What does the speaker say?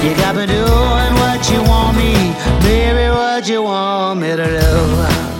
You got me doing what you want me, baby, what you want me to do.